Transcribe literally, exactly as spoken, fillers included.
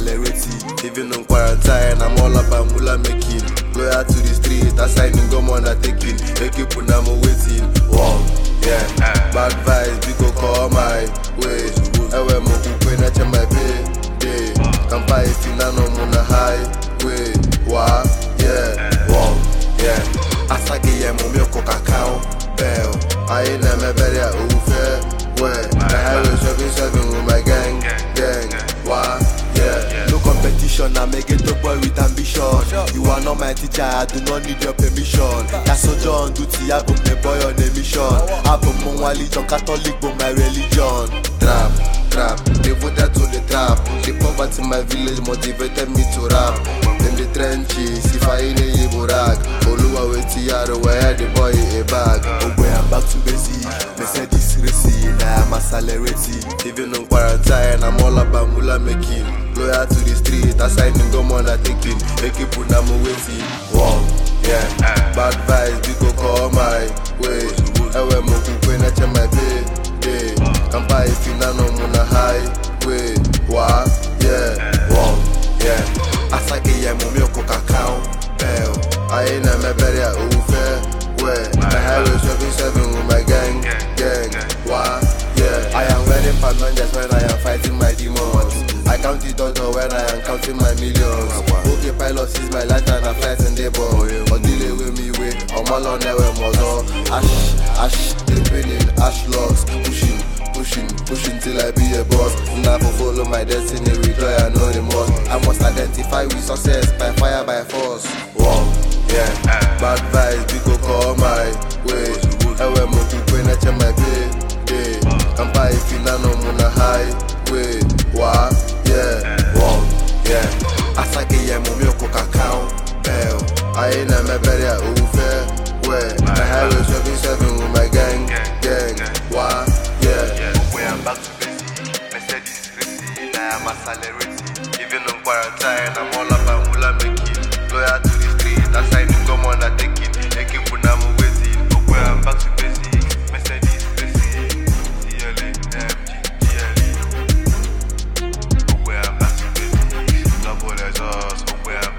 accelerating. Even in quarantine, I'm all about mula making. Loyal to the street, assigning go undertaking. They keep on I'm waiting. Wow, yeah. Bad vibes, we go call my way. Ewe mo kukwena cha my pay. Day, kampa ifina no muna highway. Wow, yeah. Wow, yeah. Asage ye mo mi ko kakao. Bell, I ain't never better over. Where the highway seven seven with my gang, gang. Why? Yeah. No competition, I make it up boy with ambition. You are not my teacher, I do not need your permission. That's soldier on duty, I put the boy on a mission. I put my religion, Catholic, but my religion. Trap, trap, devoted to the trap. The poverty in my village motivated me to rap. In the trenches, if I ain't a burak, Oluwa with Tiara, where the boy a bag. Oh, where I'm back to basic. They said this racing, I am accelerating. Even in quarantine, I'm all about mula making. Loyal to the street, assigning go undertaking. They keep on I'm waiting. Wow, yeah. Bad vibes, we go call my way. Ewe mo kukwena cha my pay. Day, kampa ifina no muna highway. Wow, yeah. Wow, yeah. Asake ye mo mi ko kakao. Bell, I ain't never better over. Where the highway seven seven with my gang, gang. Why? Yeah. I am wearing panonjas when I am fighting my demons. I count the dollar when I am counting my millions. Okay, pilot is my life and I'm fighting the ball. Or delay with me way, or my long never muzzle. Ash, ash, dripping in ash logs. Pushing, pushing, pushing till I be a boss. Now for follow my destiny, with joy I know the most. I must identify with success by fire, by force. Wow, yeah. Bad vibes, we go call my way. Ewe mo kukwena cha my pay. Day, kampa ifina no muna highway. Wow, yeah. Wow, yeah. Asake ye mo mi ko kakao. Bell, I ain't never better over. Where the highway seven seven with my gang, gang. Wow, yeah. Where I'm back to basic. Mercedes racing, I am accelerating. Even in quarantine, I'm all about mula making. Loyal to the street, assigning go undertaking. They keep on I'm waiting. Where I'm back to basic. Mercedes racing, C L A, M G, G L E. Where I'm back to basic. Double as us. Where I'm